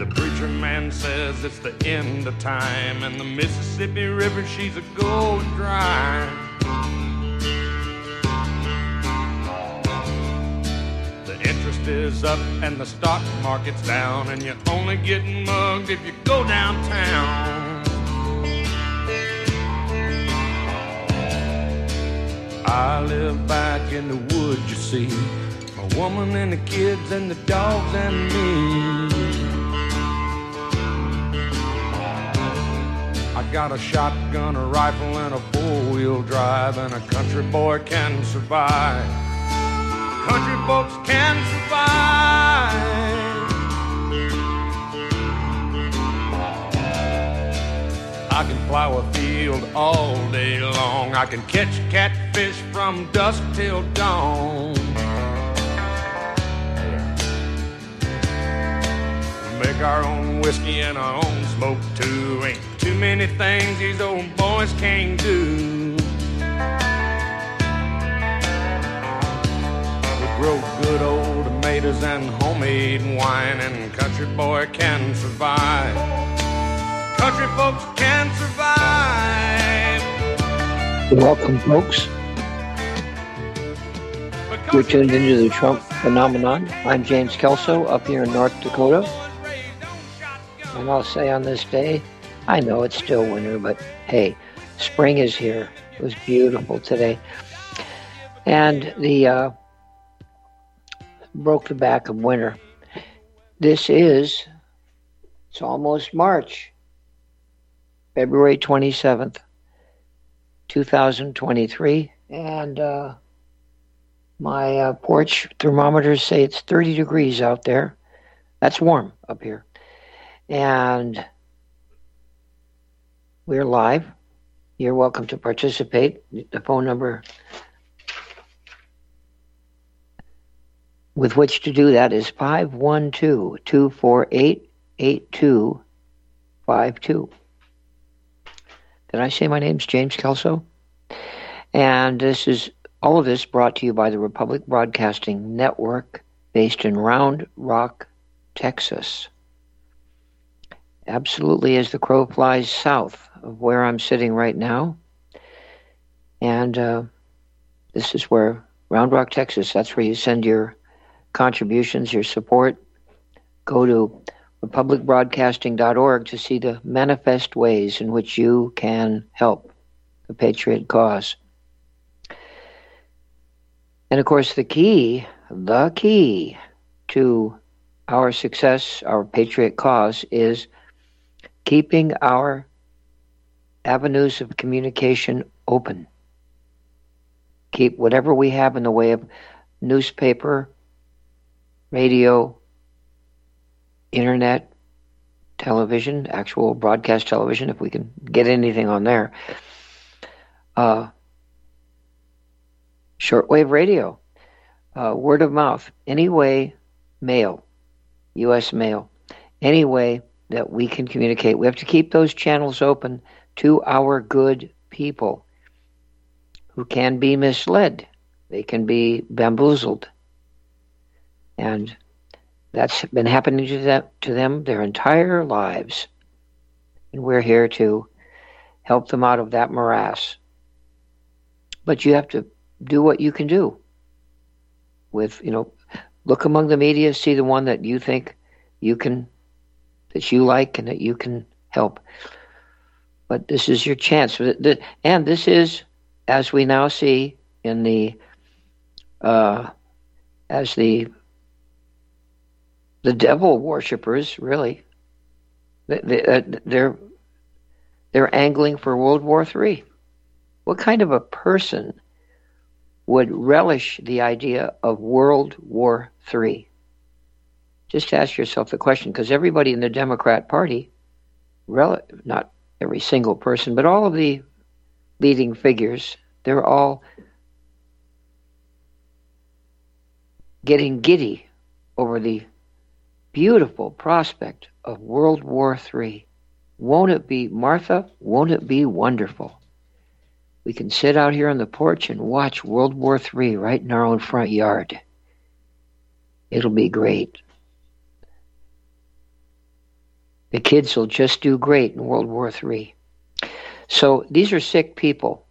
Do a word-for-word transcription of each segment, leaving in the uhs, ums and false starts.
The preacher man says it's the end of time, and the Mississippi River, she's a going dry. The interest is up and the stock market's down, and you're only getting mugged if you go downtown. I live back in the woods, you see, my woman and the kids and the dogs and me. I got a shotgun, a rifle, and a four-wheel drive, and a country boy can survive. Country folks can survive. I can plow a field all day long. I can catch catfish from dusk till dawn. Make our own whiskey and our own smoke too. Ain't too many things these old boys can't do. We grow good old tomatoes and homemade wine, and country boy can survive. Country folks can survive. Welcome, folks. You're tuned into the Trump phenomenon. I'm James Kelso up here in North Dakota. And I'll say on this day, I know it's still winter, but hey, spring is here. It was beautiful today. And the uh, broke the back of winter. This is, it's almost March, February twenty-seventh, twenty twenty-three. And uh, my uh, porch thermometers say it's thirty degrees out there. That's warm up here. And we're live. You're welcome to participate. The phone number with which to do that is five one two, two four eight, eight two five two. Did I say my name's James Kelso? And this is all of this brought to you by the Republic Broadcasting Network, based in Round Rock, Texas. Absolutely, as the crow flies south of where I'm sitting right now. And uh, this is where, Round Rock, Texas, that's where you send your contributions, your support. Go to republic broadcasting dot org to see the manifest ways in which you can help the Patriot cause. And of course, the key, the key to our success, our Patriot cause, is keeping our avenues of communication open. Keep whatever we have in the way of newspaper, radio, internet, television, actual broadcast television, if we can get anything on there, uh, shortwave radio, uh, word of mouth, any way, mail, U S mail, any way that we can communicate. We have to keep those channels open to our good people who can be misled. They can be bamboozled. And that's been happening to them, to them their entire lives. And we're here to help them out of that morass. But you have to do what you can do. With, you know, look among the media, see the one that you think you can that you like and that you can help. But this is your chance. And this is, as we now see in the, uh, as the, the devil worshippers, really, they, they're, they're angling for World War Three. What kind of a person would relish the idea of World War Three? Just ask yourself the question, because everybody in the Democrat Party, rel- not every single person, but all of the leading figures, they're all getting giddy over the beautiful prospect of World War Three. Won't it be, Martha, won't it be wonderful? We can sit out here on the porch and watch World War Three right in our own front yard. It'll be great. The kids will just do great in World War Three. So these are sick people.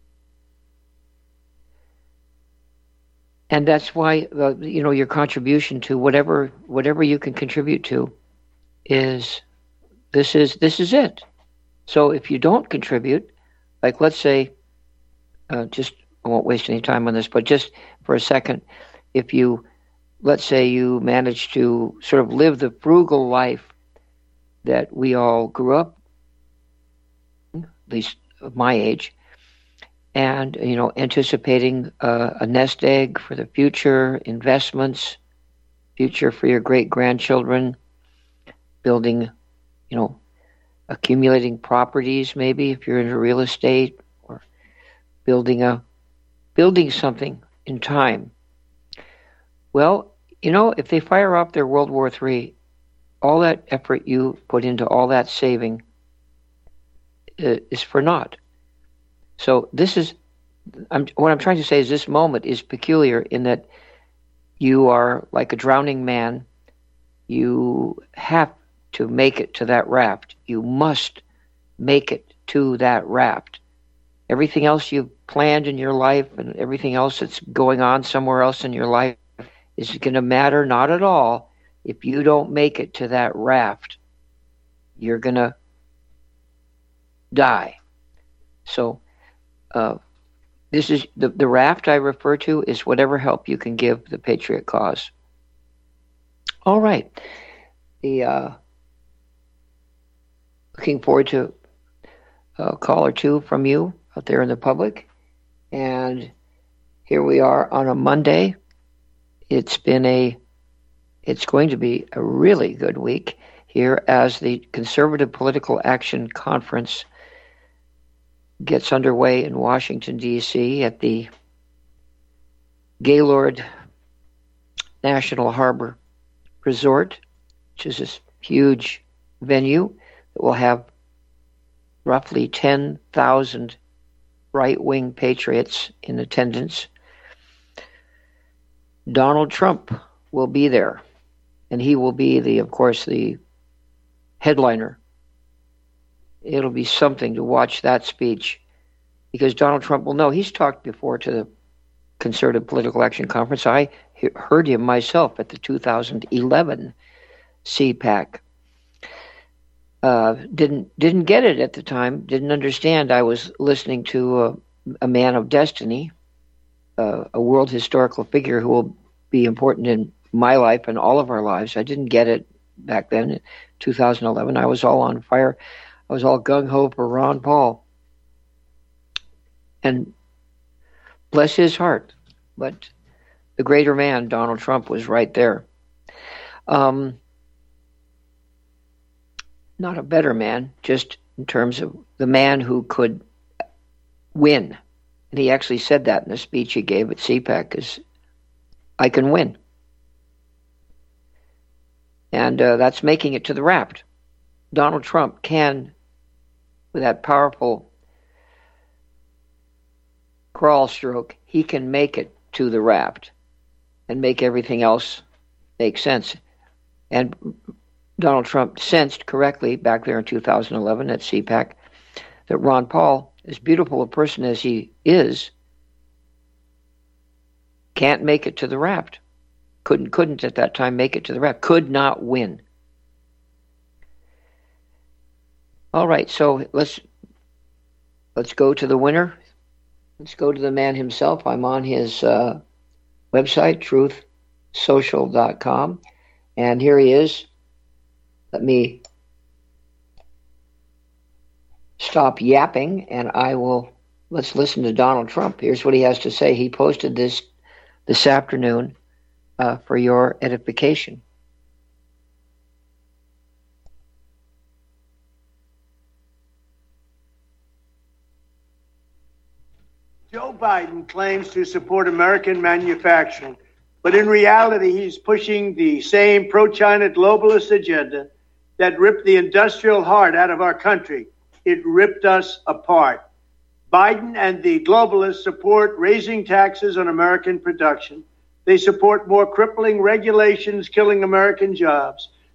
And that's why, uh, you know, your contribution to whatever whatever you can contribute to is this is this is it. So if you don't contribute, like let's say, uh, just I won't waste any time on this, but just for a second, if you, let's say you manage to sort of live the frugal life that we all grew up, at least of my age, and, you know, anticipating uh, a nest egg for the future, investments, future for your great-grandchildren, building, you know, accumulating properties maybe if you're into real estate, or building a building something in time. Well, you know, if they fire up their World War Three, all that effort you put into all that saving uh, is for naught. So this is, I'm, what I'm trying to say is this moment is peculiar in that you are like a drowning man. You have to make it to that raft. You must make it to that raft. Everything else you've planned in your life and everything else that's going on somewhere else in your life is going to matter not at all if you don't make it to that raft. You're going to die. So uh, this is the, the raft I refer to is whatever help you can give the Patriot cause. All right. The uh, looking forward to a call or two from you out there in the public. And here we are on a Monday. It's been a, it's going to be a really good week here as the Conservative Political Action Conference gets underway in Washington, D C at the Gaylord National Harbor Resort, which is this huge venue that will have roughly ten thousand right-wing patriots in attendance. Donald Trump will be there, and he will be, the, of course, the headliner. It'll be something to watch that speech, because Donald Trump will know. He's talked before to the Conservative Political Action Conference. I he- heard him myself at the two thousand eleven C PAC. Uh, didn't didn't get it at the time. Didn't understand. I was listening to a, a man of destiny, uh, a world historical figure who will be important in my life and all of our lives. I didn't get it back then in two thousand eleven. I was all on fire. I was all gung-ho for Ron Paul. And bless his heart, but the greater man, Donald Trump, was right there. Um, not a better man, just in terms of the man who could win. And he actually said that in the speech he gave at C PAC, is, I can win. And uh, that's making it to the raft. Donald Trump can, with that powerful crawl stroke, he can make it to the raft and make everything else make sense. And Donald Trump sensed correctly back there in two thousand eleven at C PAC that Ron Paul, as beautiful a person as he is, can't make it to the raft. Couldn't, couldn't at that time make it to the raft. Could not win. All right, so let's let's go to the winner. Let's go to the man himself. I'm on his uh, website, truth social dot com, and here he is. Let me stop yapping, and I will, let's listen to Donald Trump. Here's what he has to say. He posted this this afternoon uh, for your edification. Joe Biden claims to support American manufacturing, but in reality, he's pushing the same pro-China globalist agenda that ripped the industrial heart out of our country. It ripped us apart. Biden and the globalists support raising taxes on American production. They support more crippling regulations killing American jobs.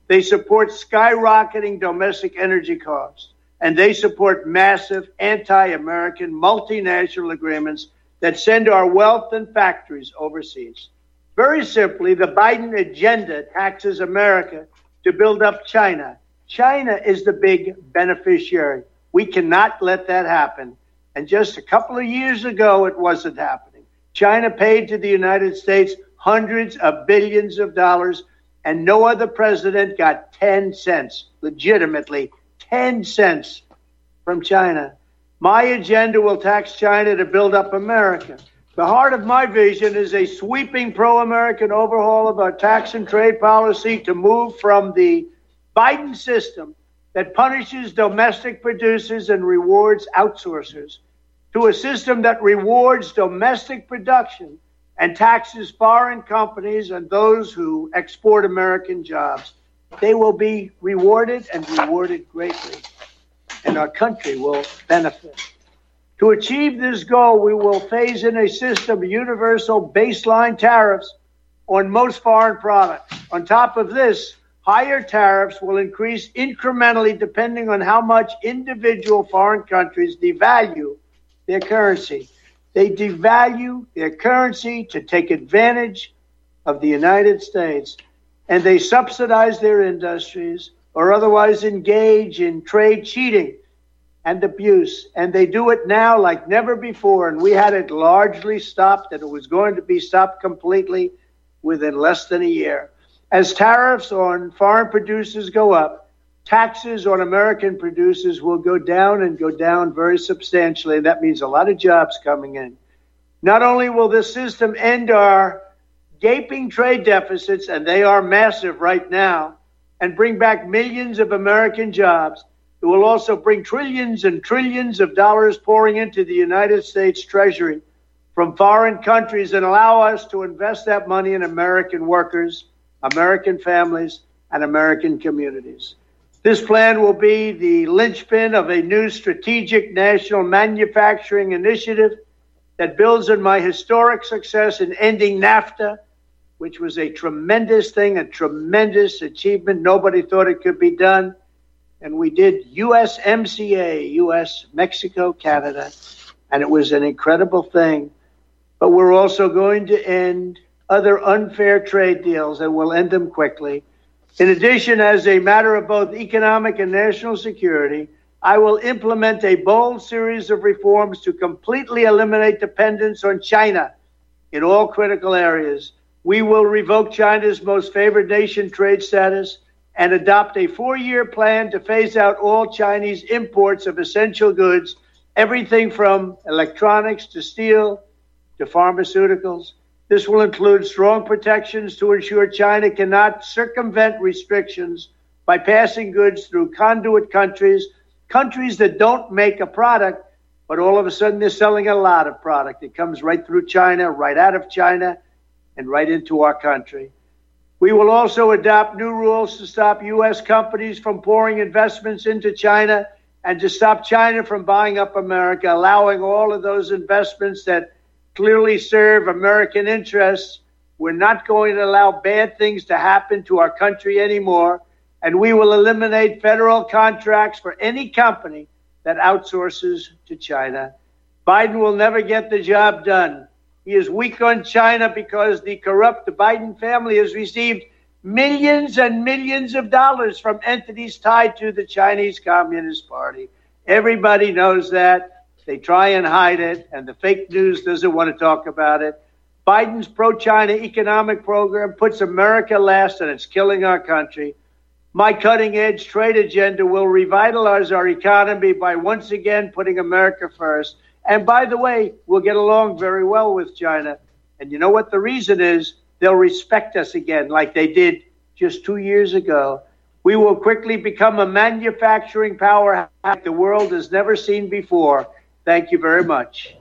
They support skyrocketing domestic energy costs, and they support massive anti-American multinational agreements that send our wealth and factories overseas. Very simply, the Biden agenda taxes America to build up China. China is the big beneficiary. We cannot let that happen. And just a couple of years ago, it wasn't happening. China paid to the United States hundreds of billions of dollars, and no other president got ten cents, legitimately ten cents from China. My agenda will tax China to build up America. The heart of my vision is a sweeping pro-American overhaul of our tax and trade policy to move from the Biden system that punishes domestic producers and rewards outsourcers to a system that rewards domestic production and taxes foreign companies and those who export American jobs. They will be rewarded and rewarded greatly, and our country will benefit. To achieve this goal, we will phase in a system of universal baseline tariffs on most foreign products. On top of this, higher tariffs will increase incrementally depending on how much individual foreign countries devalue their currency. They devalue their currency to take advantage of the United States, and they subsidize their industries or otherwise engage in trade cheating and abuse. And they do it now like never before, and we had it largely stopped, and it was going to be stopped completely within less than a year. As tariffs on foreign producers go up, taxes on American producers will go down and go down very substantially. And that means a lot of jobs coming in. Not only will this system end our gaping trade deficits, and they are massive right now, and bring back millions of American jobs, it will also bring trillions and trillions of dollars pouring into the United States Treasury from foreign countries and allow us to invest that money in American workers, American families, and American communities. This plan will be the linchpin of a new strategic national manufacturing initiative that builds on my historic success in ending NAFTA, which was a tremendous thing, a tremendous achievement. Nobody thought it could be done. And we did U S M C A, U S, Mexico, Canada, and it was an incredible thing. But we're also going to end other unfair trade deals, and we'll end them quickly. In addition, as a matter of both economic and national security, I will implement a bold series of reforms to completely eliminate dependence on China in all critical areas. We will revoke China's most favored nation trade status and adopt a four-year plan to phase out all Chinese imports of essential goods, everything from electronics to steel to pharmaceuticals. This will include strong protections to ensure China cannot circumvent restrictions by passing goods through conduit countries, countries that don't make a product, but all of a sudden they're selling a lot of product. It comes right through China, right out of China, and right into our country. We will also adopt new rules to stop U S companies from pouring investments into China and to stop China from buying up America, allowing all of those investments that clearly serve American interests. We're not going to allow bad things to happen to our country anymore, and we will eliminate federal contracts for any company that outsources to China. Biden will never get the job done. He is weak on China because the corrupt Biden family has received millions and millions of dollars from entities tied to the Chinese Communist Party. Everybody knows that. They try and hide it, and the fake news doesn't want to talk about it. Biden's pro-China economic program puts America last, and it's killing our country. My cutting-edge trade agenda will revitalize our economy by once again putting America first. And by the way, we'll get along very well with China. And you know what the reason is? They'll respect us again like they did just two years ago. We will quickly become a manufacturing power like the world has never seen before. Thank you very much.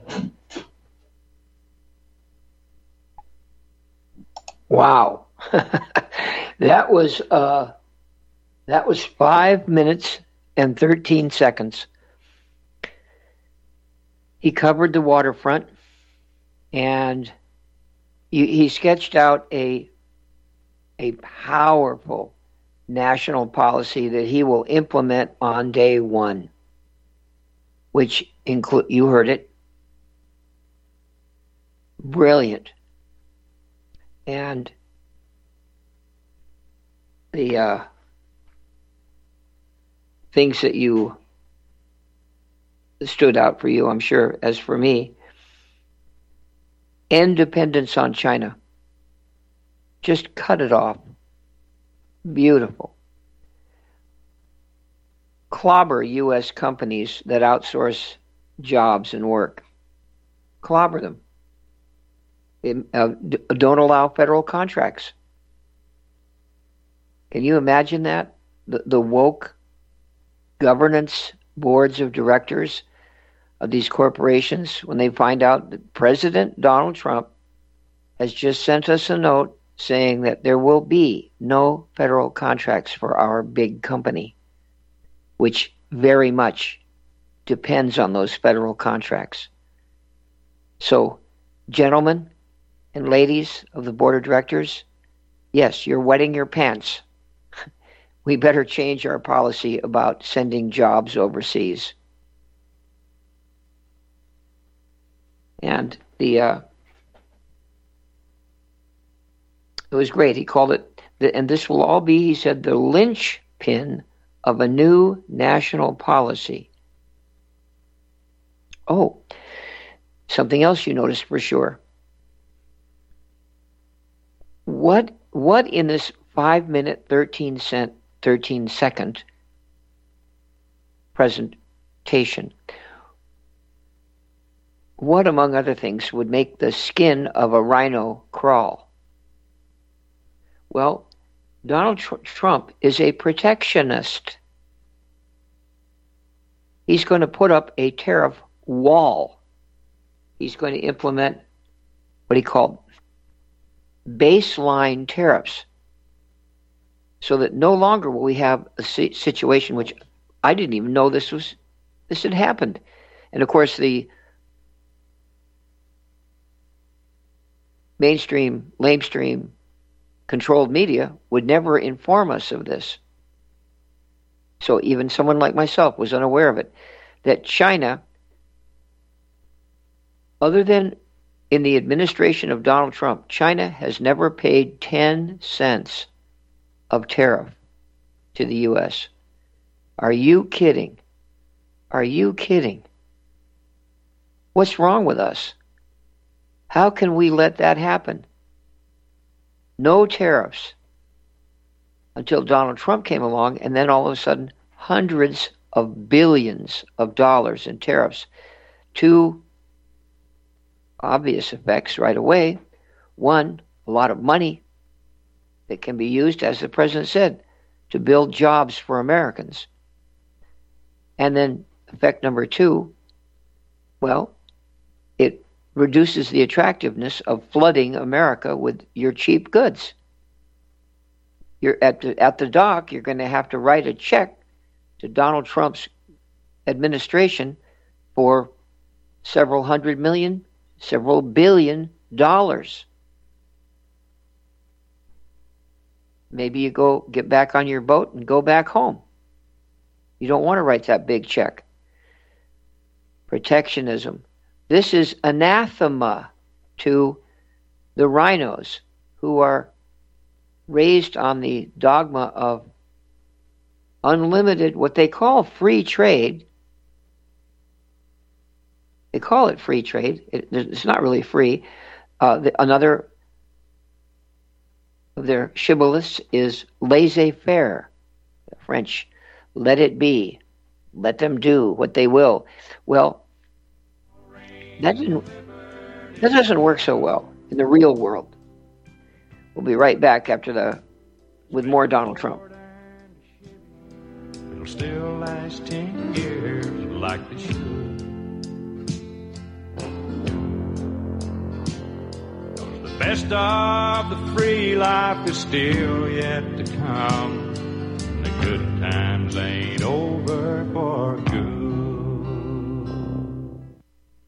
Wow. That was uh, that was five minutes and thirteen seconds. He covered the waterfront, and he, he sketched out a a powerful national policy that he will implement on day one, which include, you heard it, brilliant. And the uh, things that you stood out for you, I'm sure, as for me, end dependence on China. Just cut it off. Beautiful. Clobber U S companies that outsource jobs and work. Clobber them. It, uh, d- don't allow federal contracts. Can you imagine that? The, the woke governance boards of directors of these corporations, when they find out that President Donald Trump has just sent us a note saying that there will be no federal contracts for our big company, which very much depends on those federal contracts. So, gentlemen and ladies of the board of directors, yes, you're wetting your pants. We better change our policy about sending jobs overseas. And the uh, it was great. He called it, and this will all be, he said, the linchpin of a new national policy. Oh, something else you noticed for sure. What what in this five minute thirteen cent thirteen second presentation, what among other things would make the skin of a rhino crawl? Well, Donald Tr- Trump is a protectionist. He's going to put up a tariff wall. He's going to implement what he called baseline tariffs, so that no longer will we have a situation which I didn't even know this was this had happened. And of course, the mainstream, lamestream, controlled media would never inform us of this. So even someone like myself was unaware of it. That China, other than in the administration of Donald Trump, China has never paid ten cents of tariff to the U S. Are you kidding? Are you kidding? What's wrong with us? How can we let that happen? No tariffs until Donald Trump came along, and then all of a sudden, hundreds of billions of dollars in tariffs. Two obvious effects right away. One, a lot of money that can be used, as the president said, to build jobs for Americans. And then effect number two, well, it reduces the attractiveness of flooding America with your cheap goods. You're at the, at the dock, you're going to have to write a check to Donald Trump's administration for several hundred million, several billion dollars. Maybe you go get back on your boat and go back home. You don't want to write that big check. Protectionism. This is anathema to the rhinos who are raised on the dogma of unlimited, what they call free trade. They call it free trade. It, it's not really free. Uh, the, another of their shibboleths is laissez-faire. French, let it be. Let them do what they will. Well, that didn't, that doesn't work so well in the real world. We'll be right back after the with more Donald Trump. It'll still last ten years like it should. Cause the best of the free life is still yet to come. And the good times ain't over for good.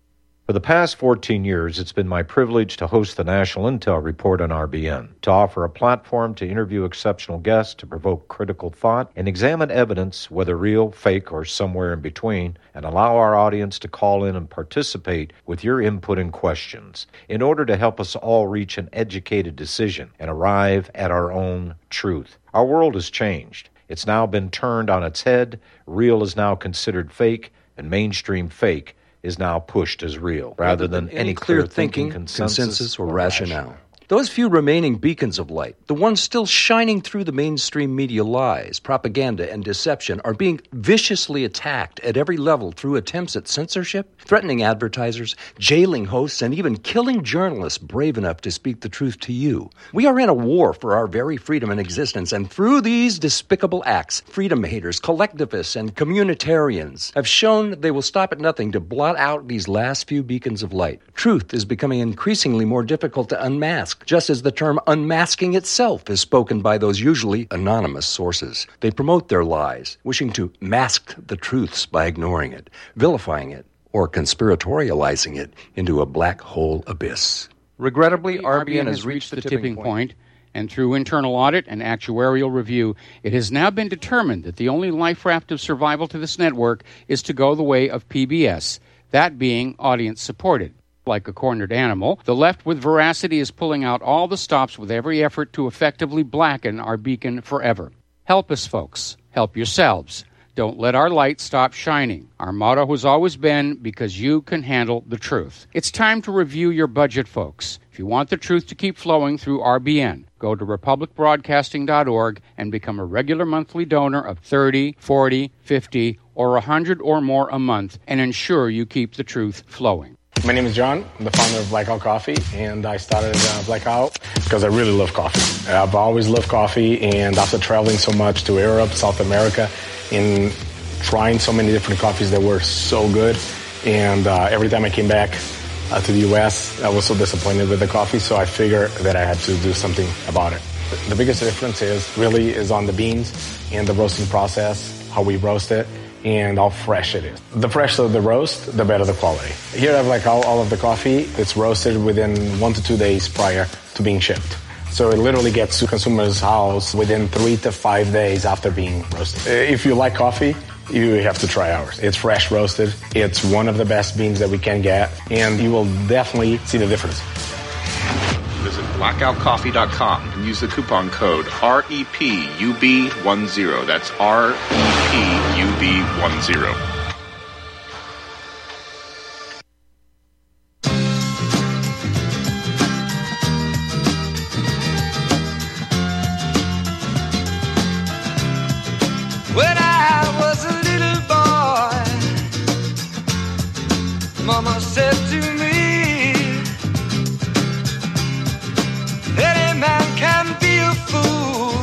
For the past fourteen years, it's been my privilege to host the National Intel Report on R B N, to offer a platform to interview exceptional guests, to provoke critical thought, and examine evidence, whether real, fake, or somewhere in between, and allow our audience to call in and participate with your input and questions in order to help us all reach an educated decision and arrive at our own truth. Our world has changed. It's now been turned on its head. Real is now considered fake, and mainstream fake is now pushed as real, rather than any, any clear thinking, thinking consensus, consensus, or, or rationale. rationale. Those few remaining beacons of light, the ones still shining through the mainstream media lies, propaganda, and deception, are being viciously attacked at every level through attempts at censorship, threatening advertisers, jailing hosts, and even killing journalists brave enough to speak the truth to you. We are in a war for our very freedom and existence, and through these despicable acts, freedom haters, collectivists, and communitarians have shown they will stop at nothing to blot out these last few beacons of light. Truth is becoming increasingly more difficult to unmask, just as the term unmasking itself is spoken by those usually anonymous sources. They promote their lies, wishing to mask the truths by ignoring it, vilifying it, or conspiratorializing it into a black hole abyss. Regrettably, R B N has reached the tipping point, and through internal audit and actuarial review, it has now been determined that the only life raft of survival to this network is to go the way of P B S, that being audience-supported. Like a cornered animal, the left with veracity is pulling out all the stops with every effort to effectively blacken our beacon forever. Help us, folks. Help yourselves. Don't let our light stop shining. Our motto has always been, because you can handle the truth. It's time to review your budget, folks. If you want the truth to keep flowing through R B N, go to republic broadcasting dot org and become a regular monthly donor of thirty, forty, fifty, or one hundred or more a month, and ensure you keep the truth flowing. My name is John. I'm the founder of Blackout Coffee, and I started uh, Blackout because I really love coffee. I've always loved coffee, and after traveling so much to Europe, South America, and trying so many different coffees that were so good, and uh, every time I came back uh, to the U S, I was so disappointed with the coffee, so I figured that I had to do something about it. The biggest difference is really is on the beans and the roasting process, how we roast it, and how fresh it is. The fresher the roast, the better the quality. Here I have like all, all of the coffee. It's roasted within one to two days prior to being shipped. So it literally gets to consumers' house within three to five days after being roasted. If you like coffee, you have to try ours. It's fresh roasted. It's one of the best beans that we can get, and you will definitely see the difference. Visit blackout coffee dot com and use the coupon code R E P U B ten. That's R E P U B ten. When I was a little boy, Mama said to me, any man can be a fool.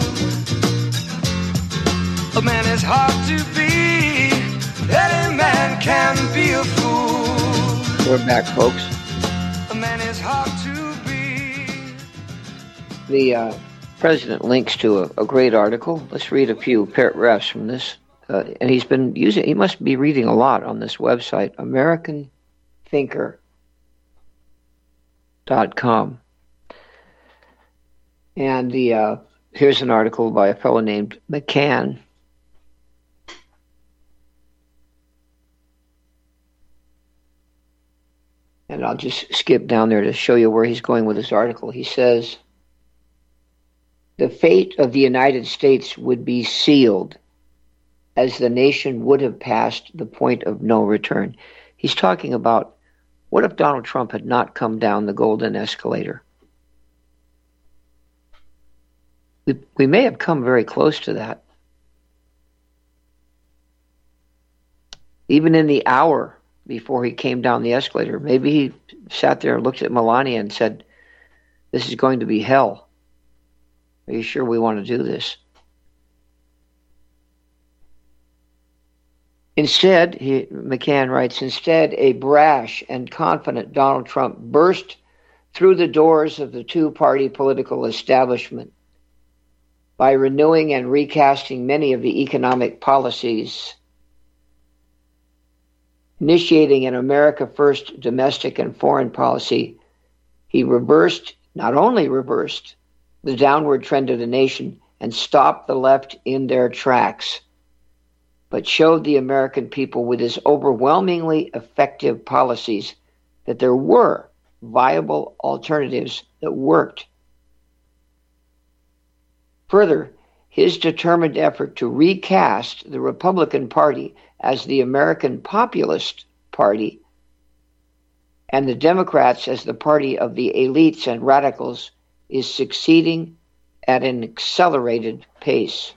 A man is hard to be. Any man can be a fool. We're back, folks. A man is hard to be. The uh, president links to a, a great article. Let's read a few paragraphs from this. Uh, and he's been using, he must be reading a lot on this website, American Thinker dot com. And the uh, here's an article by a fellow named McCann. And I'll just skip down there to show you where he's going with this article. He says, the fate of the United States would be sealed as the nation would have passed the point of no return. He's talking about, what if Donald Trump had not come down the golden escalator? We, we may have come very close to that. Even in the hour before he came down the escalator, maybe he sat there and looked at Melania and said, this is going to be hell. Are you sure we want to do this? Instead, he, McCann writes, instead, a brash and confident Donald Trump burst through the doors of the two-party political establishment by renewing and recasting many of the economic policies initiating an America First domestic and foreign policy, he reversed, not only reversed, the downward trend of the nation and stopped the left in their tracks, but showed the American people with his overwhelmingly effective policies that there were viable alternatives that worked. Further, his determined effort to recast the Republican Party as the American Populist Party and the Democrats as the party of the elites and radicals is succeeding at an accelerated pace.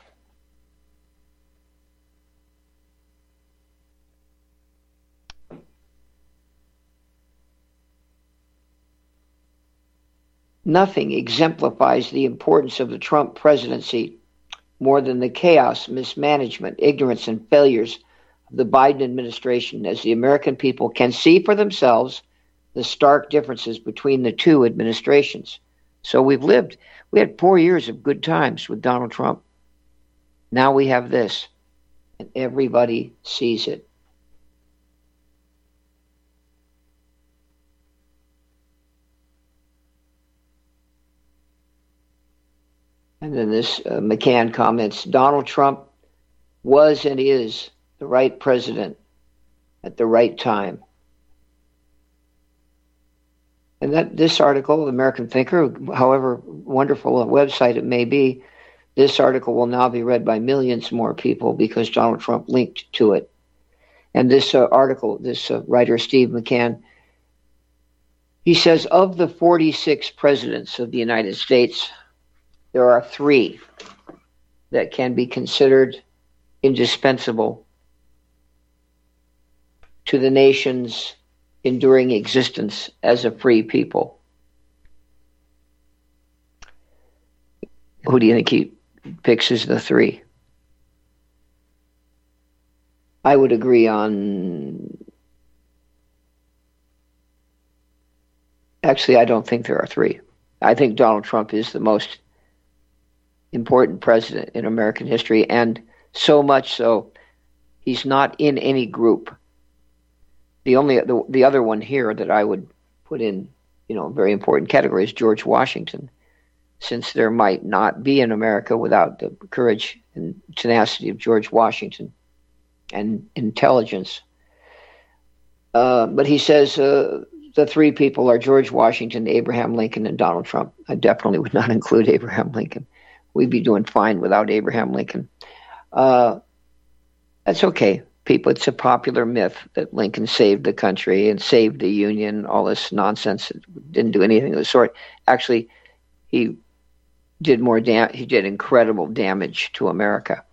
Nothing exemplifies the importance of the Trump presidency more than the chaos, mismanagement, ignorance, and failures of the Biden administration, as the American people can see for themselves the stark differences between the two administrations. So we've lived, we had four years of good times with Donald Trump. Now we have this, and everybody sees it. And then this uh, McCann comments, Donald Trump was and is the right president at the right time. And that this article, American Thinker, however wonderful a website it may be, this article will now be read by millions more people because Donald Trump linked to it. And this uh, article, this uh, writer, Steve McCann, he says, of the forty-six presidents of the United States, there are three that can be considered indispensable to the nation's enduring existence as a free people. Who do you think he picks as the three? I would agree on... Actually, I don't think there are three. I think Donald Trump is the most important president in American history, and so much so, he's not in any group. The only the, the other one here that I would put in, you know, a very important category is George Washington, since there might not be an America without the courage and tenacity of George Washington and intelligence. Uh, but he says uh, the three people are George Washington, Abraham Lincoln, and Donald Trump. I definitely would not include Abraham Lincoln. We'd be doing fine without Abraham Lincoln. Uh, that's okay, people. It's a popular myth that Lincoln saved the country and saved the Union, all this nonsense. It didn't do anything of the sort. Actually, he did more dam- he did incredible damage to America.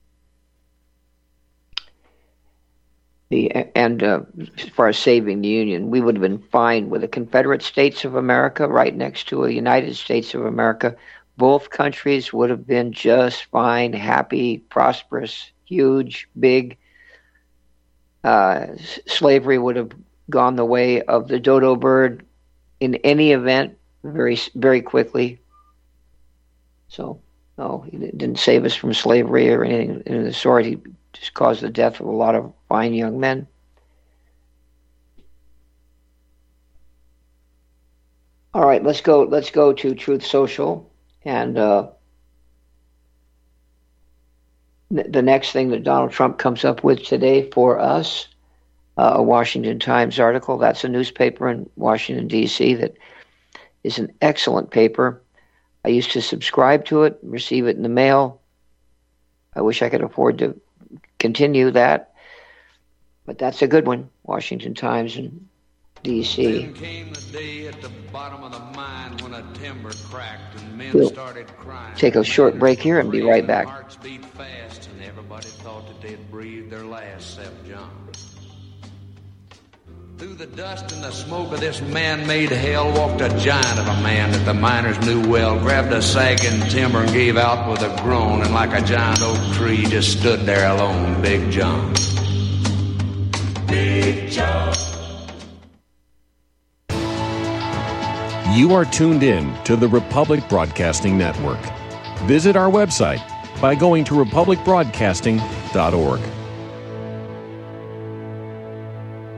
The, and uh, as far as saving the Union, we would have been fine with the Confederate States of America right next to a United States of America. Both countries would have been just fine, happy, prosperous, huge, big. Uh, slavery would have gone the way of the dodo bird in any event very, very quickly. So, no, he didn't save us from slavery or anything of the sort. He just caused the death of a lot of fine young men. All right, let's go. Let's go to Truth Social. And uh, the next thing that Donald Trump comes up with today for us, uh, a Washington Times article. That's a newspaper in Washington, D C that is an excellent paper. I used to subscribe to it, receive it in the mail. I wish I could afford to continue that. But that's a good one, Washington Times in D C Then came the day at the bottom of the mine when a timber cracked and men We'll started crying. take a short break here and be right back. Hearts beat fast and everybody thought that they'd breathed their last except John. Through the dust and the smoke of this man-made hell walked a giant of a man that the miners knew well, grabbed a sagging timber and gave out with a groan, and like a giant oak tree just stood there alone, Big John. Big John. You are tuned in to the Republic Broadcasting Network. Visit our website by going to republic broadcasting dot org.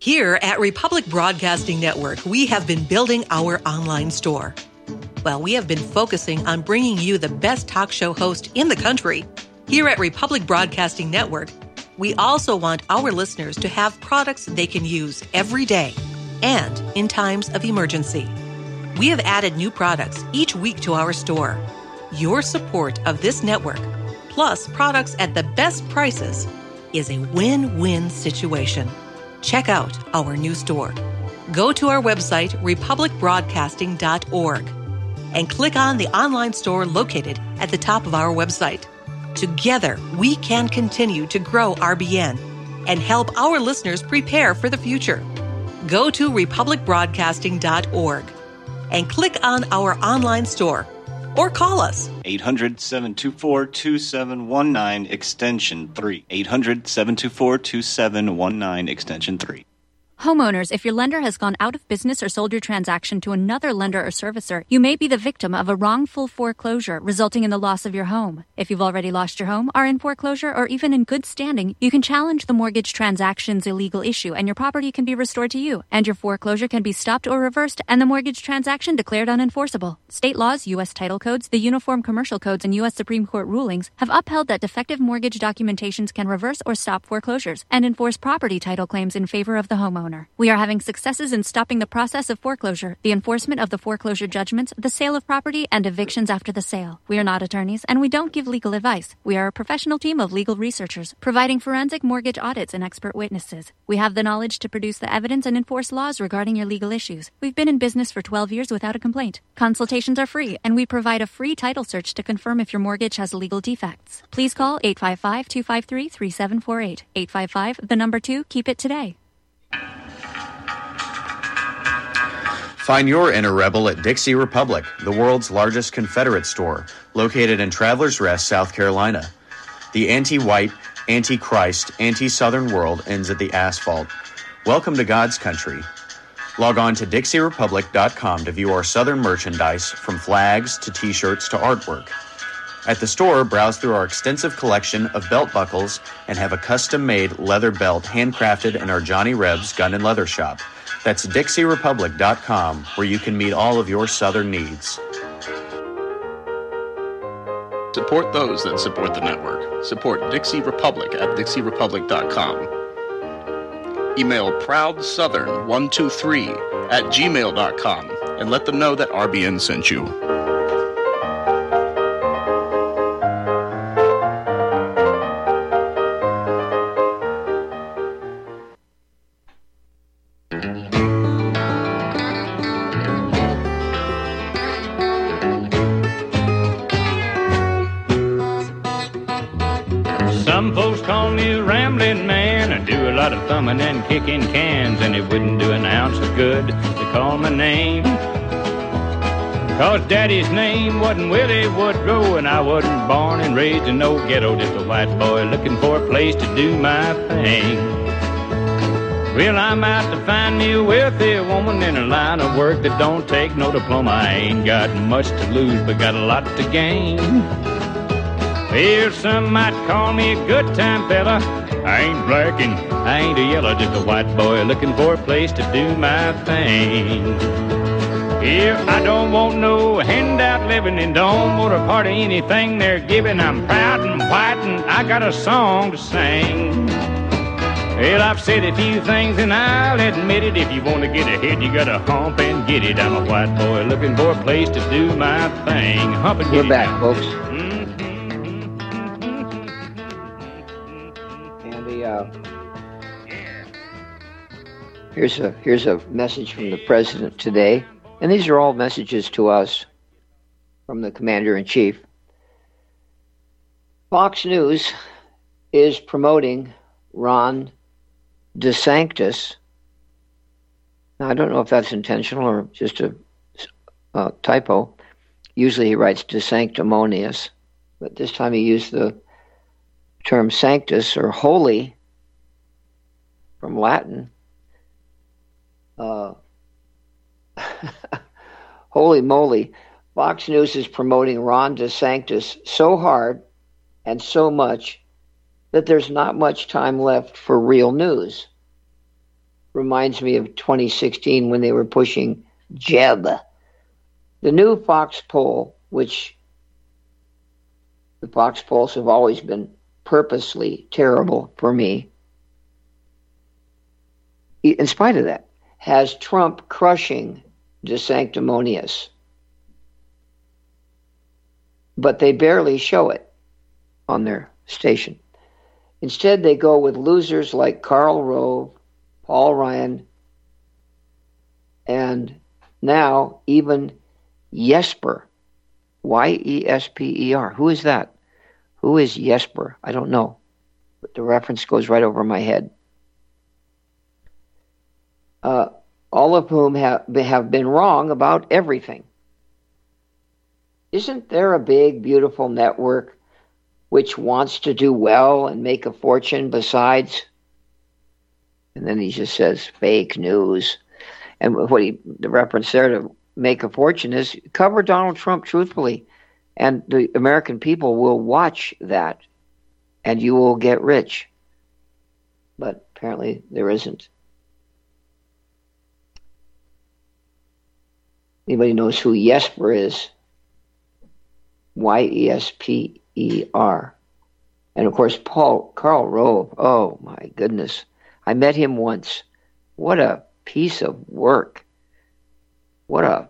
Here at Republic Broadcasting Network, we have been building our online store. Well, we have been focusing on bringing you the best talk show host in the country. Here at Republic Broadcasting Network, we also want our listeners to have products they can use every day and in times of emergency. We have added new products each week to our store. Your support of this network, plus products at the best prices, is a win-win situation. Check out our new store. Go to our website, republic broadcasting dot org, and click on the online store located at the top of our website. Together, we can continue to grow R B N and help our listeners prepare for the future. Go to republic broadcasting dot org and click on our online store or call us. eight hundred, seven two four, two seven one nine, extension three. eight hundred, seven two four, two seven one nine, extension three. Homeowners, if your lender has gone out of business or sold your transaction to another lender or servicer, you may be the victim of a wrongful foreclosure, resulting in the loss of your home. If you've already lost your home, are in foreclosure, or even in good standing, you can challenge the mortgage transaction's illegal issue, and your property can be restored to you, and your foreclosure can be stopped or reversed, and the mortgage transaction declared unenforceable. State laws, U S title codes, the Uniform Commercial Codes, and U S Supreme Court rulings have upheld that defective mortgage documentations can reverse or stop foreclosures and enforce property title claims in favor of the homeowner. We are having successes in stopping the process of foreclosure, the enforcement of the foreclosure judgments, the sale of property, and evictions after the sale. We are not attorneys, and we don't give legal advice. We are a professional team of legal researchers, providing forensic mortgage audits and expert witnesses. We have the knowledge to produce the evidence and enforce laws regarding your legal issues. We've been in business for twelve years without a complaint. Consultations are free, and we provide a free title search to confirm if your mortgage has legal defects. Please call eight five five, two five three, three seven four eight. eight five five, the number two, keep it today. Find your inner rebel at Dixie Republic, the world's largest Confederate store, located in Travelers Rest, South Carolina. The anti-white, anti-Christ, anti-Southern world ends at the asphalt. Welcome to God's country. Log on to dixie republic dot com to view our Southern merchandise, from flags to t-shirts to artwork. At the store, browse through our extensive collection of belt buckles and have a custom-made leather belt handcrafted in our Johnny Rebs Gun and Leather Shop. That's dixie republic dot com, where you can meet all of your Southern needs. Support those that support the network. Support Dixie Republic at dixie republic dot com. Email proud southern one two three at gmail dot com and let them know that R B N sent you. Some folks call me a rambling man. I do a lot of thumbing and kicking cans, and it wouldn't do an ounce of good to call my name. Cause Daddy's name wasn't Willie Woodrow, and I wasn't born and raised in no ghetto, just a white boy looking for a place to do my thing. Well, I'm out to find me a wealthy woman in a line of work that don't take no diploma. I ain't got much to lose, but got a lot to gain. Well, some might call me a good time fella. I ain't black and I ain't a yellow, just a white boy looking for a place to do my thing. Yeah, I don't want no handout living and don't want a part of anything they're giving. I'm proud and white and I got a song to sing. Well, I've said a few things and I'll admit it. If you want to get ahead, you gotta hump and get it. I'm a white boy looking for a place to do my thing. Hump and get We're it. back, down. folks. Andy, uh, here's a here's a message from the president today, and these are all messages to us from the commander-in-chief. Fox News is promoting Ron DeSantis. Now, I don't know if that's intentional or just a uh, typo. Usually he writes DeSanctimonious, but this time he used the term sanctus, or holy, from Latin. Uh, holy moly. Fox News is promoting Ron DeSantis so hard and so much that there's not much time left for real news. reminds me of twenty sixteen when they were pushing Jeb. The new Fox poll, which the Fox polls have always been purposely terrible for me, in spite of that, has Trump crushing DeSanctimonious. But they barely show it on their station. Instead, they go with losers like Karl Rove, Paul Ryan, and now even Jesper, Y E S P E R. Who is that? Who is Jesper? I don't know, but the reference goes right over my head. Uh, all of whom have, have been wrong about everything. Isn't there a big, beautiful network which wants to do well and make a fortune besides? And then he just says, fake news. And what he, the reference there to make a fortune is cover Donald Trump truthfully. And the American people will watch that, and you will get rich. But apparently there isn't. Anybody knows who Jesper is? Y E S P E R. And of course, Paul Karl Rove. Oh my goodness. I met him once. What a piece of work. What a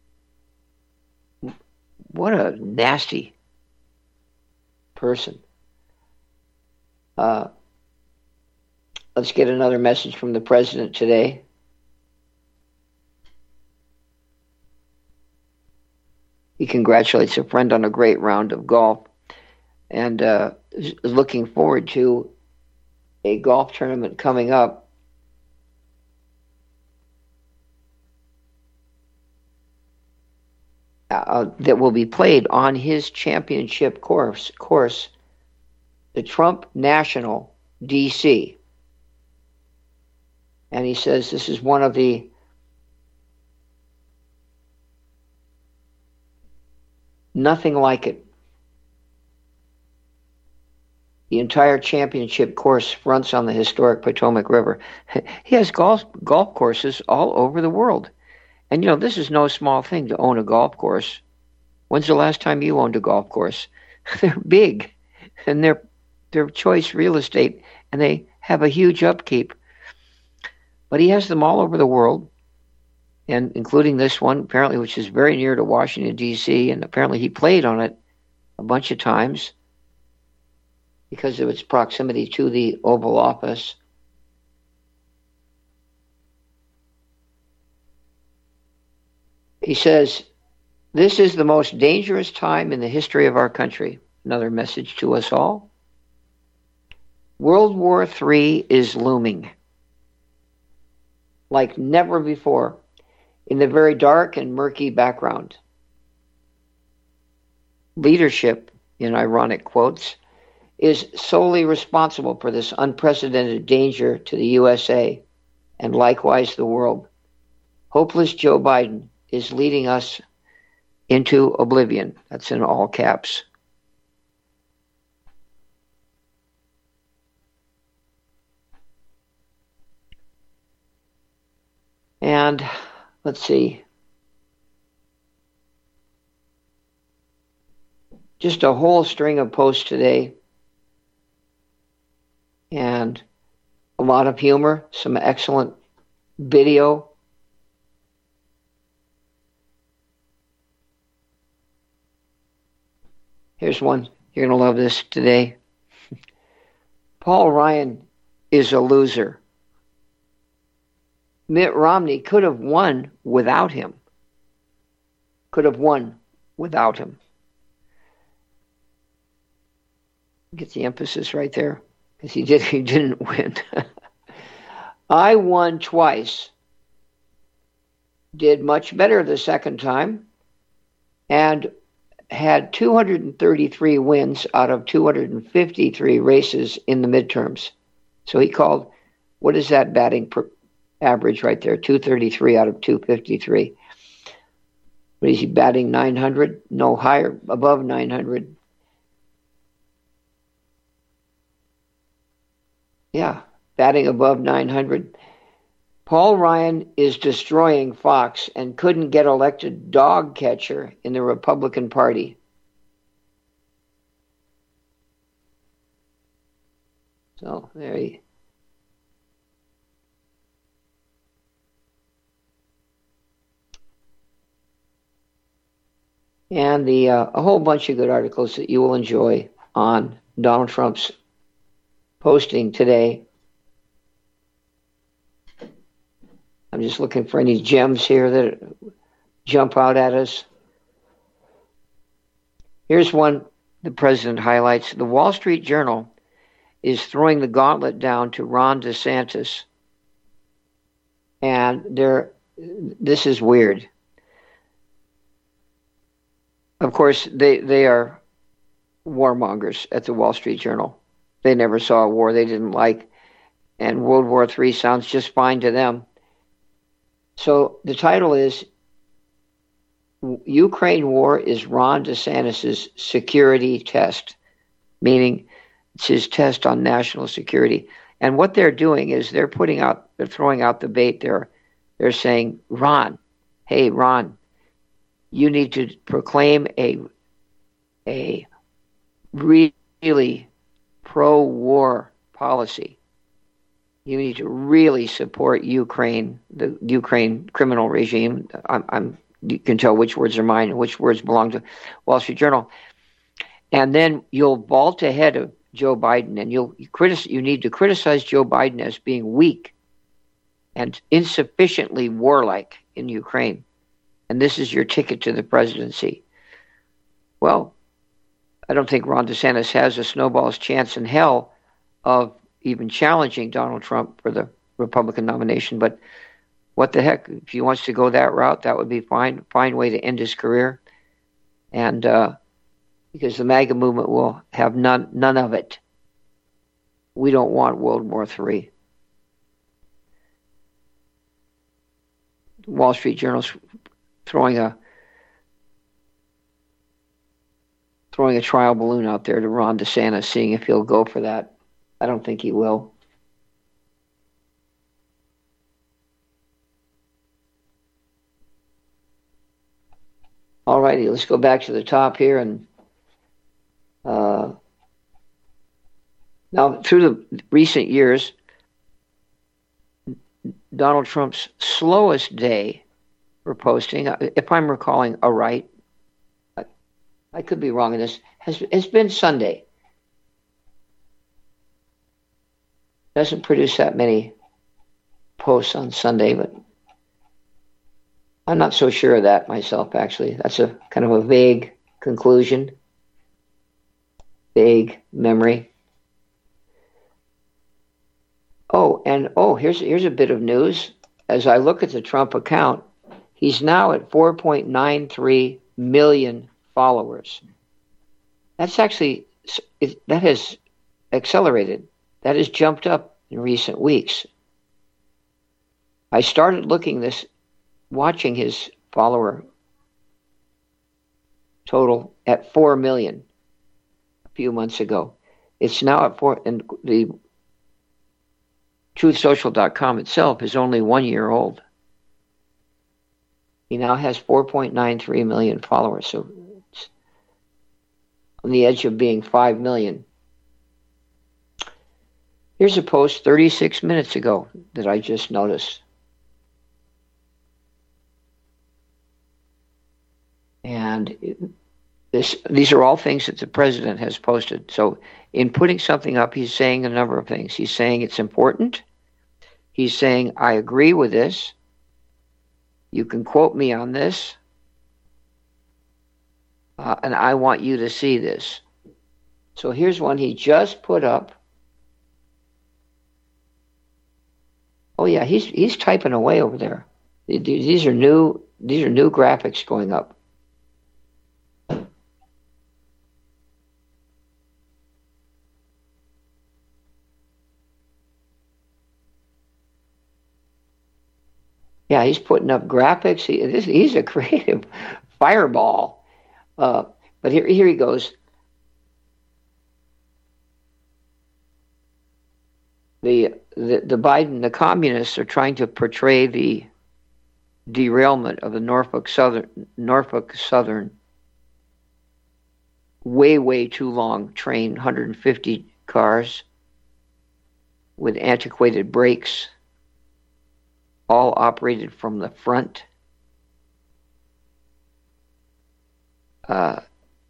what a nasty person. Uh, let's get another message from the president today. He congratulates a friend on a great round of golf and uh, is looking forward to a golf tournament coming up. Uh, that will be played on his championship course, course, the Trump National D C. And he says this is one of the nothing like it. The entire championship course fronts on the historic Potomac River. He has golf golf courses all over the world. And, you know, this is no small thing to own a golf course. When's the last time you owned a golf course? They're big, and they're, they're choice real estate, and they have a huge upkeep. But he has them all over the world, and including this one, apparently, which is very near to Washington, D C, and apparently he played on it a bunch of times because of its proximity to the Oval Office. He says, this is the most dangerous time in the history of our country. Another message to us all. World War Three is looming like never before in the very dark and murky background. Leadership, in ironic quotes, is solely responsible for this unprecedented danger to the U S A and likewise the world. Hopeless Joe Biden is leading us into oblivion. That's in all caps. And let's see. Just a whole string of posts today. And a lot of humor, some excellent video. Here's one. You're going to love this today. Paul Ryan is a loser. Mitt Romney could have won without him. Could have won without him. Get the emphasis right there, because he did. He didn't win. I won twice. Did much better the second time, and had two hundred thirty-three wins out of two hundred fifty-three races in the midterms. So he called, what is that batting per average right there? two thirty-three out of two fifty-three. What is he batting? nine hundred? No, higher, above nine hundred. Yeah, batting above nine hundred. Paul Ryan is destroying Fox and couldn't get elected dog catcher in the Republican Party. So there you and the uh, a whole bunch of good articles that you will enjoy on Donald Trump's posting today. I'm just looking for any gems here that jump out at us. Here's one the president highlights. The Wall Street Journal is throwing the gauntlet down to Ron DeSantis. And they're, this is weird. Of course, they, they are warmongers at the Wall Street Journal. They never saw a war they didn't like, and World War Three sounds just fine to them. So the title is, Ukraine War is Ron DeSantis' security test, meaning it's his test on national security. And what they're doing is they're putting out, they're throwing out the bait there. They're saying, Ron, hey, Ron, you need to proclaim a, a really pro-war policy. You need to really support Ukraine, the Ukraine criminal regime. I'm, I'm, you can tell which words are mine and which words belong to Wall Street Journal. And then you'll vault ahead of Joe Biden, and you'll you, critic, you need to criticize Joe Biden as being weak and insufficiently warlike in Ukraine. And this is your ticket to the presidency. Well, I don't think Ron DeSantis has a snowball's chance in hell of even challenging Donald Trump for the Republican nomination. But what the heck? If he wants to go that route, that would be fine. Fine way to end his career. And uh, because the MAGA movement will have none none of it. We don't want World War Three. Wall Street Journal's throwing a throwing a trial balloon out there to Ron DeSantis, seeing if he'll go for that. I don't think he will. All righty, let's go back to the top here. And uh, now, through the recent years, Donald Trump's slowest day for posting, if I'm recalling aright, I, I could be wrong in this, has, has been Sunday. Doesn't produce that many posts on Sunday, but I'm not so sure of that myself, actually. That's a kind of a vague conclusion, vague memory. Oh, and oh, here's here's a bit of news. As I look at the Trump account, he's now at four point nine three million followers. That's actually, it, that has accelerated. That has jumped up in recent weeks. I started looking this, watching his follower total at four million a few months ago. It's now at four, and the truth social dot com itself is only one year old. He now has four point nine three million followers, so it's on the edge of being five million. Here's a post thirty-six minutes ago that I just noticed. And this, these are all things that the president has posted. So in putting something up, he's saying a number of things. He's saying it's important. He's saying, I agree with this. You can quote me on this. Uh, and I want you to see this. So here's one he just put up. Oh yeah, he's he's typing away over there. These are new these are new graphics going up. Yeah, he's putting up graphics. He, this, he's a creative fireball. Uh, but here, here he goes. The the, the Biden, the communists are trying to portray the derailment of the Norfolk Southern, Norfolk Southern way, way too long train, one hundred fifty cars with antiquated brakes, all operated from the front. Uh,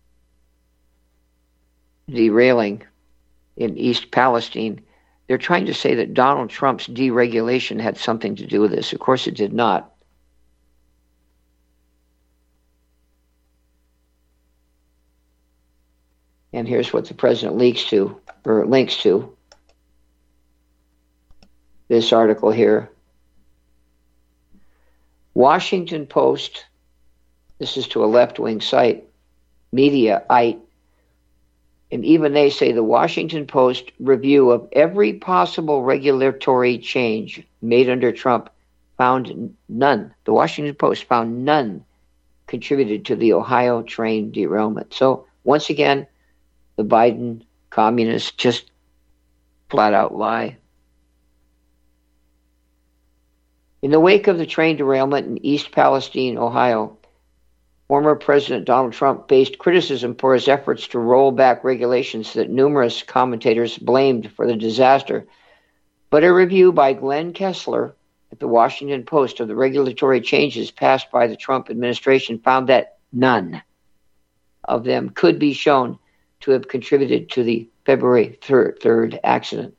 derailing in East Palestine. They're trying to say that Donald Trump's deregulation had something to do with this. Of course, it did not. And here's what the president leaks to, or links to. This article here. Washington Post, this is to a left-wing site, Mediaite, and even they say the Washington Post review of every possible regulatory change made under Trump found none. The Washington Post found none contributed to the Ohio train derailment. So once again, the Biden communists just flat out lie. In the wake of the train derailment in East Palestine, Ohio, former President Donald Trump faced criticism for his efforts to roll back regulations that numerous commentators blamed for the disaster. But a review by Glenn Kessler at the Washington Post of the regulatory changes passed by the Trump administration found that none of them could be shown to have contributed to the February third accident.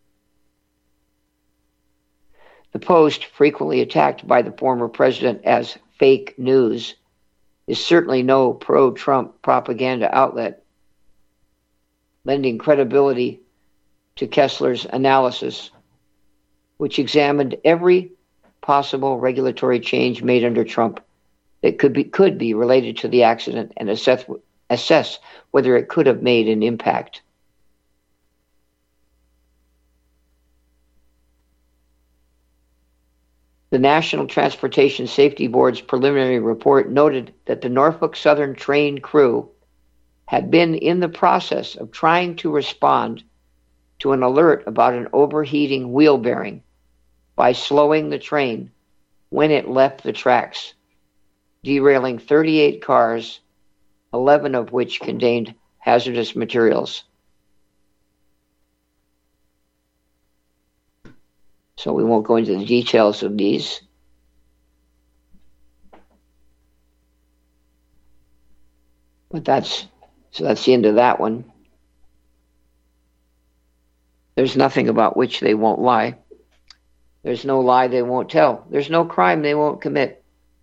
The Post, frequently attacked by the former president as fake news, is certainly no pro-Trump propaganda outlet, lending credibility to Kessler's analysis, which examined every possible regulatory change made under Trump that could be could be related to the accident and assess, assess whether it could have made an impact. The National Transportation Safety Board's preliminary report noted that the Norfolk Southern train crew had been in the process of trying to respond to an alert about an overheating wheel bearing by slowing the train when it left the tracks, derailing thirty-eight cars, eleven of which contained hazardous materials. So we won't go into the details of these. But that's, so that's the end of that one. There's nothing about which they won't lie. There's no lie they won't tell. There's no crime they won't commit.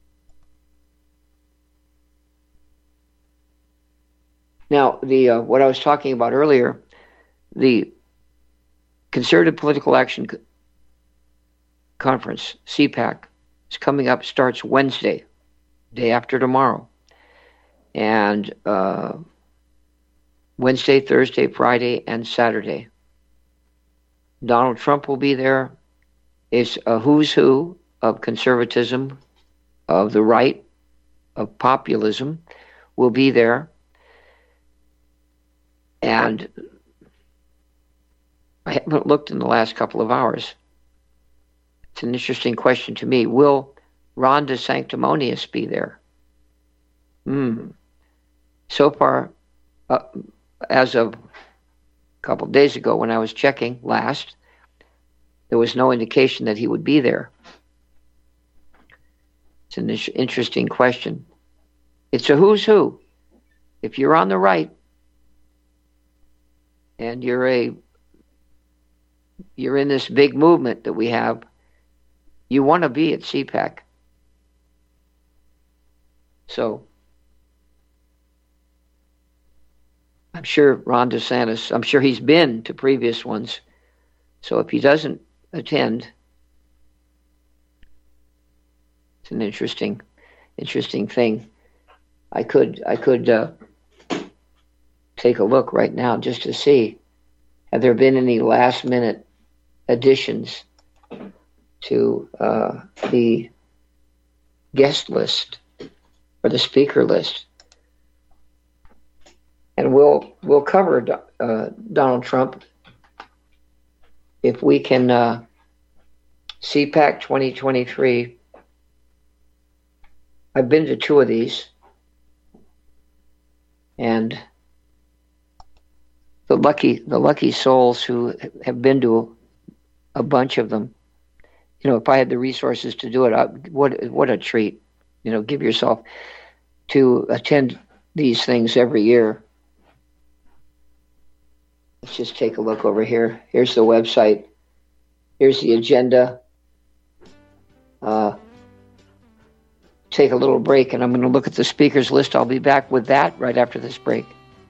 Now, the uh, what I was talking about earlier, the Conservative Political Action Conference, C PAC, is coming up, starts Wednesday, day after tomorrow. And uh, Wednesday, Thursday, Friday, and Saturday. Donald Trump will be there. It's a who's who of conservatism, of the right, of populism will be there. And I haven't looked in the last couple of hours. It's an interesting question to me. Will Ron DeSanctimonious be there? Hmm. So far, uh, as of a couple of days ago when I was checking last, there was no indication that he would be there. It's an interesting question. It's a who's who. If you're on the right and you're a you're in this big movement that we have, you want to be at C PAC. So I'm sure Ron DeSantis, I'm sure he's been to previous ones. So if he doesn't attend, it's an interesting, interesting thing. I could, I could uh, take a look right now just to see, have there been any last minute additions to uh, the guest list or the speaker list? And we'll we'll cover uh, Donald Trump if we can, uh, C PAC twenty twenty-three, I've been to two of these, and the lucky, the lucky souls who have been to a bunch of them, you know, if I had the resources to do it, I, what what a treat, you know, give yourself to attend these things every year. Let's just take a look over here. Here's the website. Here's the agenda. Uh, take a little break, and I'm going to look at the speakers list. I'll be back with that right after this break.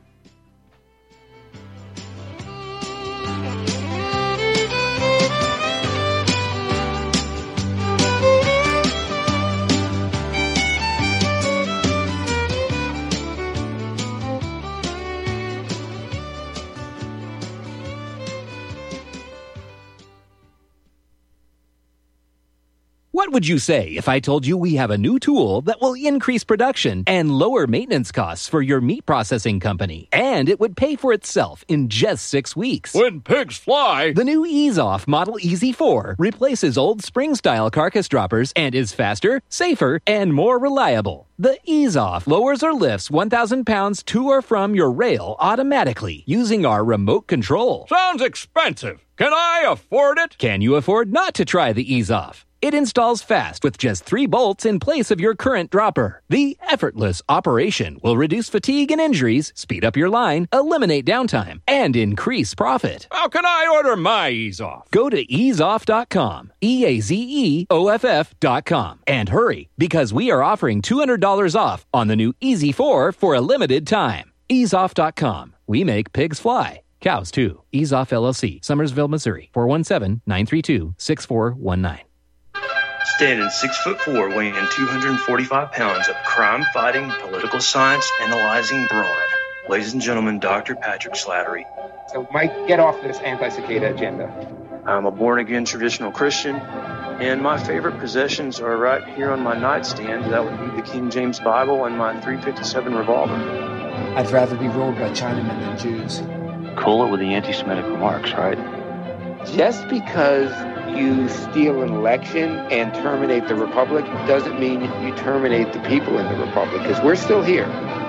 What would you say if I told you we have a new tool that will increase production and lower maintenance costs for your meat processing company? And it would pay for itself in just six weeks. When pigs fly! The new EaseOff Model E Z four replaces old spring-style carcass droppers and is faster, safer, and more reliable. The EaseOff lowers or lifts one thousand pounds to or from your rail automatically using our remote control. Sounds expensive. Can I afford it? Can you afford not to try the EaseOff? It installs fast with just three bolts in place of your current dropper. The effortless operation will reduce fatigue and injuries, speed up your line, eliminate downtime, and increase profit. How can I order my EaseOff? Go to ease off dot com, E A Z E O F F dot com, and hurry, because we are offering two hundred dollars off on the new E Z four for a limited time. ease off dot com. We make pigs fly. Cows, too. EaseOff L L C, Summersville, Missouri, four one seven, nine three two, six four one nine. Standing six foot four, weighing two hundred forty-five pounds of crime-fighting, political science analyzing brawn. Ladies and gentlemen, Doctor Patrick Slattery. So, Mike, get off this anti-cicada agenda. I'm a born-again traditional Christian, and my favorite possessions are right here on my nightstand. That would be the King James Bible and my three fifty-seven revolver. I'd rather be ruled by Chinamen than Jews. Cool it with the anti-Semitic remarks, right? Just because you steal an election and terminate the republic doesn't mean you terminate the people in the republic, because we're still here.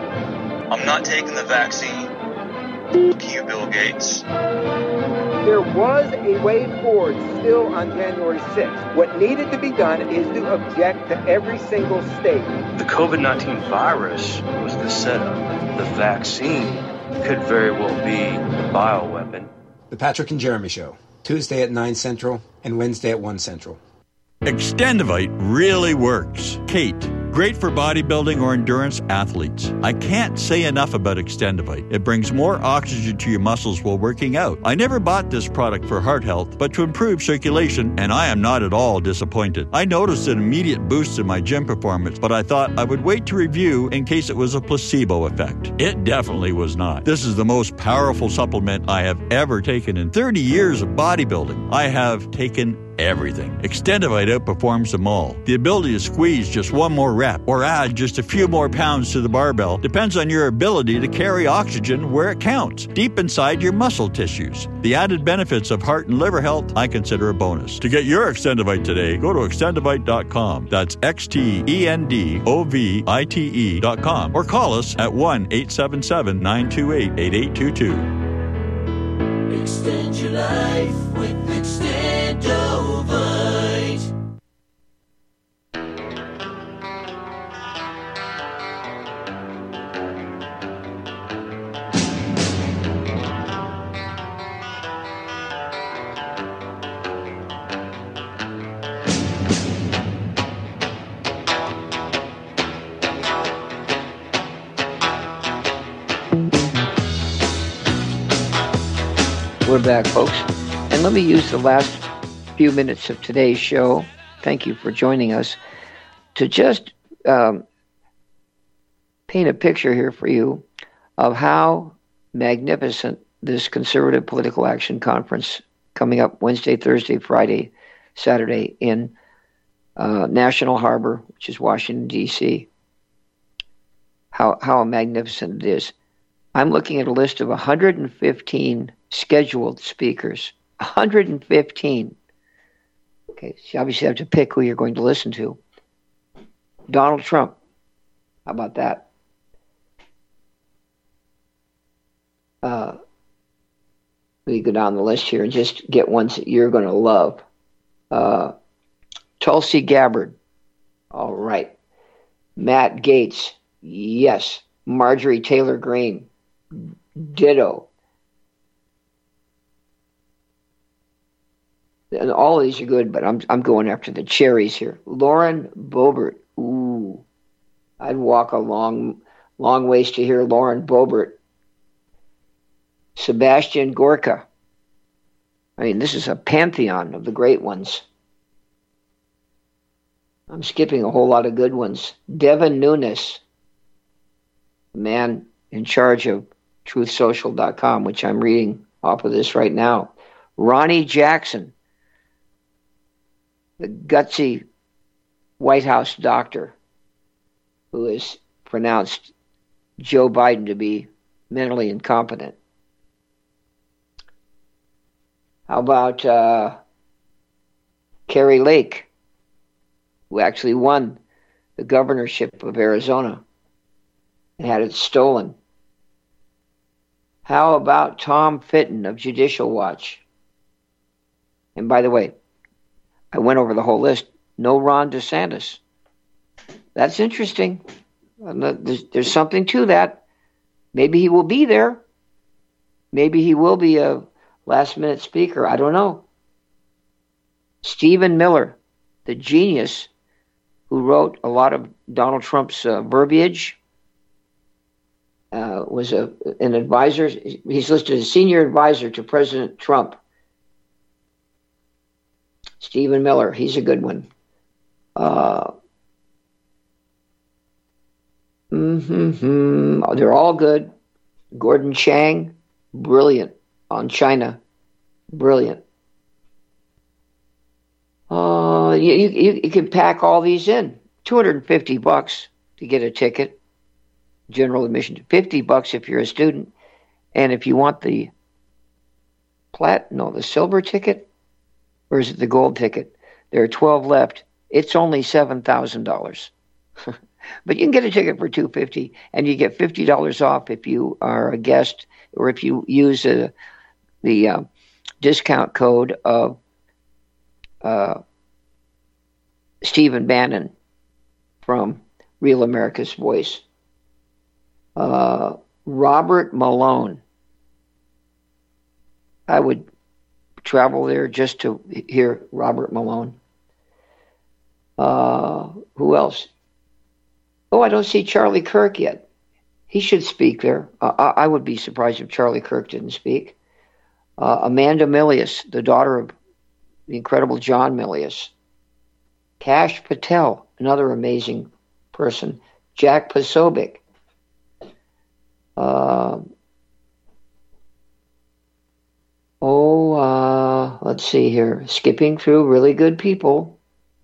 I'm not taking the vaccine. Fuck you, Bill Gates. There was a way forward still on January sixth. What needed to be done is to object to every single state. The COVID nineteen virus was the setup. The vaccine could very well be the bioweapon. The Patrick and Jeremy Show, Tuesday at nine Central and Wednesday at one Central. Extendivite really works. Kate, great for bodybuilding or endurance athletes. I can't say enough about Extendivite. It brings more oxygen to your muscles while working out. I never bought this product for heart health, but to improve circulation, and I am not at all disappointed. I noticed an immediate boost in my gym performance, but I thought I would wait to review in case it was a placebo effect. It definitely was not. This is the most powerful supplement I have ever taken in thirty years of bodybuilding. I have taken everything. Extendivite outperforms them all. The ability to squeeze just one more rep or add just a few more pounds to the barbell depends on your ability to carry oxygen where it counts, deep inside your muscle tissues. The added benefits of heart and liver health I consider a bonus. To get your Extendivite today, go to extendivite dot com. That's X T E N D O V I T E dot com or call us at one eight seven seven, nine two eight, eight eight two two. Extend your life with Extendovite. We're back, folks. And let me use the last few minutes of today's show, thank you for joining us, to just um, paint a picture here for you of how magnificent this Conservative Political Action Conference coming up Wednesday, Thursday, Friday, Saturday in uh, National Harbor, which is Washington, D C, how, how magnificent it is. I'm looking at a list of one hundred fifteen scheduled speakers, one hundred fifteen. Okay, so you obviously have to pick who you're going to listen to. Donald Trump. How about that? Uh, let me go down the list here and just get ones that you're going to love. Uh, Tulsi Gabbard. All right. Matt Gaetz. Yes. Marjorie Taylor Greene. Ditto. And all of these are good, but I'm I'm going after the cherries here. Lauren Boebert. Ooh. I'd walk a long, long ways to hear Lauren Boebert. Sebastian Gorka. I mean, this is a pantheon of the great ones. I'm skipping a whole lot of good ones. Devin Nunes, the man in charge of truth social dot com, which I'm reading off of this right now. Ronnie Jackson, the gutsy White House doctor who has pronounced Joe Biden to be mentally incompetent. How about uh, Carrie Lake, who actually won the governorship of Arizona and had it stolen? How about Tom Fitton of Judicial Watch? And by the way, I went over the whole list. No Ron DeSantis. That's interesting. There's, there's something to that. Maybe he will be there. Maybe he will be a last-minute speaker. I don't know. Stephen Miller, the genius who wrote a lot of Donald Trump's uh, verbiage, uh, was a an advisor. He's listed as senior advisor to President Trump. Stephen Miller, he's a good one. Uh, mm-hmm, oh, they're all good. Gordon Chang, brilliant on China, brilliant. Uh, you, you you can pack all these in. two hundred fifty bucks to get a ticket, general admission. fifty bucks if you're a student, and if you want the plat, no, the silver ticket, or is it the gold ticket? There are twelve left. It's only seven thousand dollars. But you can get a ticket for two hundred fifty dollars, and you get fifty dollars off if you are a guest or if you use a, the uh, discount code of uh, Stephen Bannon from Real America's Voice. Uh, Robert Malone. I would travel there just to hear Robert Malone. Uh, who else? Oh, I don't see Charlie Kirk yet. He should speak there. Uh, I, I would be surprised if Charlie Kirk didn't speak. Uh, Amanda Milius, the daughter of the incredible John Milius. Kash Patel, another amazing person. Jack Posobiec. Uh, oh, uh, let's see here. Skipping through really good people.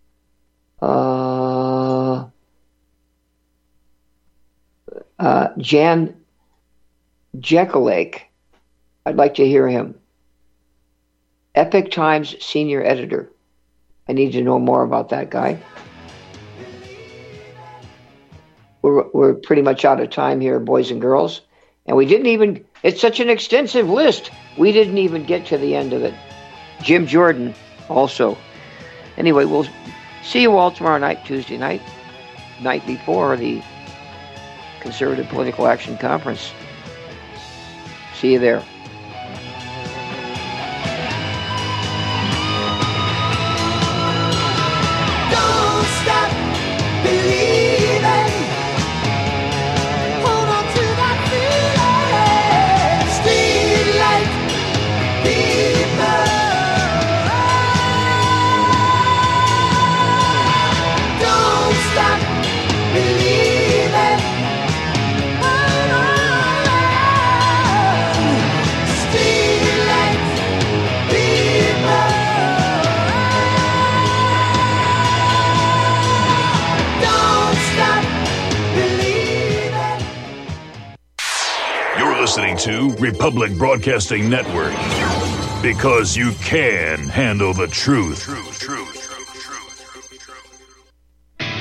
Uh, uh, Jan Jekelake. I'd like to hear him. Epic Times senior editor. I need to know more about that guy. We're, we're pretty much out of time here, boys and girls. And we didn't even, it's such an extensive list, we didn't even get to the end of it. Jim Jordan also. Anyway, we'll see you all tomorrow night, Tuesday night, night before the Conservative Political Action Conference. See you there. Don't stop believing. Hold on to that feeling. Street light people. Don't stop believing. Hold on. Street light people. Don't stop believing. You're listening to Republic Broadcasting Network. Because you can handle the truth. Truth, truth.